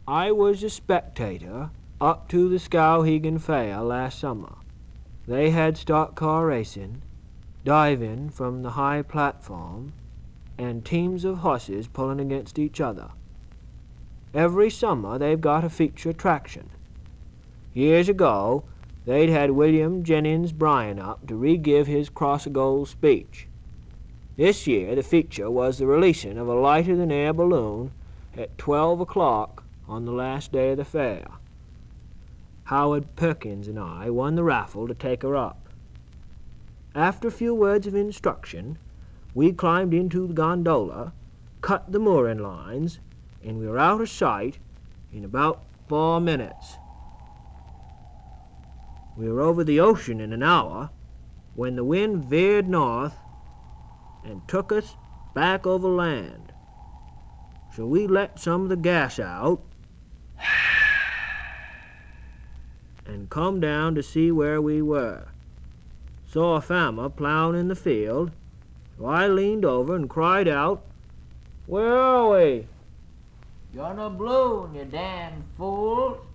I was a spectator up to the Skowhegan Fair last summer. They had stock car racing, diving from the high platform, and teams of horses pulling against each other. Every summer they've got a feature attraction. Years ago, they'd had William Jennings Bryan up to re-give his Cross o' Gold speech. This year the feature was the releasing of a lighter-than-air balloon at 12 o'clock on the last day of the fair. Howard Perkins and I won the raffle to take her up. After a few words of instruction, we climbed into the gondola, cut the mooring lines, and we were out of sight in about 4 minutes. We were over the ocean in an hour when the wind veered north and took us back over land. So we let some of the gas out and come down to see where we were. Saw a farmer plowing in the field, so I leaned over and cried out, "Where are we?" "You're on a balloon, you damn fool!"